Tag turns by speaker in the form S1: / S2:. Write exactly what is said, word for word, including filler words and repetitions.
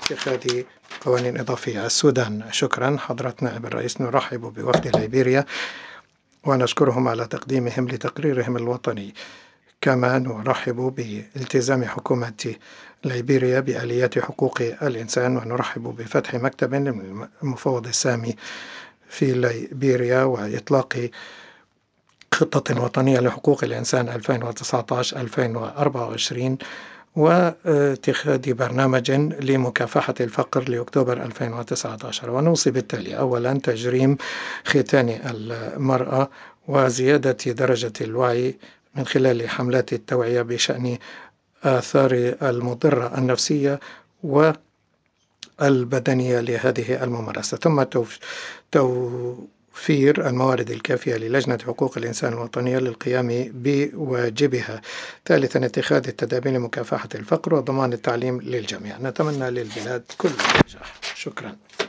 S1: اتخاذ قوانين إضافية. السودان. شكرا حضرة نائب الرئيس، نرحب بوفد ليبيريا ونشكرهم على تقديمهم لتقريرهم الوطني. كما نرحب بالتزام حكومة ليبيريا بآليات حقوق الإنسان، ونرحب بفتح مكتب للمفوض السامي في ليبيريا وإطلاق خطة وطنية لحقوق الإنسان ألفين وتسعة عشر ألفين وأربعة وعشرين، واتخاذ برنامج لمكافحة الفقر لأكتوبر ألفين وتسعة عشر. ونوصي بالتالي: أولا، تجريم ختان المرأة وزيادة درجة الوعي من خلال حملات التوعية بشأن آثار المضرة النفسية والبدنية لهذه الممارسة. ثم توفير الموارد الكافية للجنة حقوق الإنسان الوطنية للقيام بواجبها. ثالثا، اتخاذ التدابير لمكافحة الفقر وضمان التعليم للجميع. نتمنى للبلاد كل النجاح. شكرا.